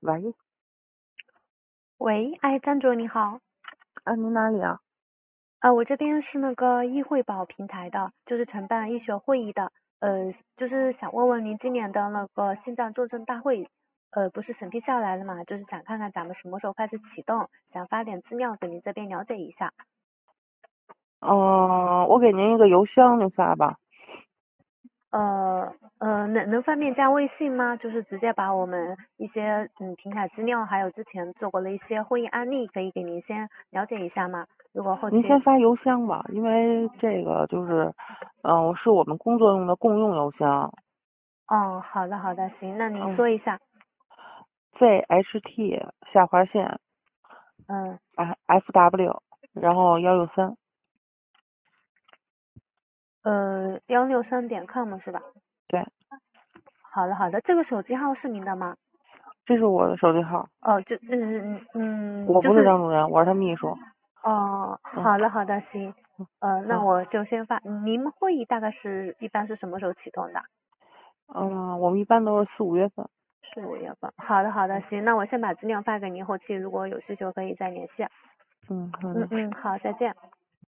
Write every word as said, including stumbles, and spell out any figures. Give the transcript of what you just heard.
喂， 喂，哎，张卓你好， 啊，您哪里啊？ 呃，我这边是那个易惠宝平台的，就是承办医学会议的，呃，就是想问问您今年的那个心脏重症大会，呃，不是审批下来了嘛？就是想看看咱们什么时候开始启动，想发点资料给您这边了解一下。 嗯、我给您一个邮箱，您发吧。 呃呃，能能方便加微信吗？就是直接把我们一些嗯平台资料，还有之前做过的一些会议案例，可以给您先了解一下吗？如果后期您先发邮箱吧，因为这个就是，嗯、是我们工作用的共用邮箱。 哦，好的好的，行，那您嗯说一下。 ，Z H T 下划线嗯 F F W，然后幺六三。 呃，幺六三点 com 是吧？ 对， 好的好的，这个手机号是您的吗？ 这是我的手机号。 哦，就嗯嗯嗯， 我不是就是张主任，我是他秘书。 哦， 嗯好的好的，行，呃，那嗯我就先发。您们会议大概是一般是什么时候启动的？ 嗯，我们一般都是四五月份。 四五月份。好的好的，行，那我先把资料发给您，后期如果有需求可以再联系。 嗯，好的。 嗯嗯，好，再见。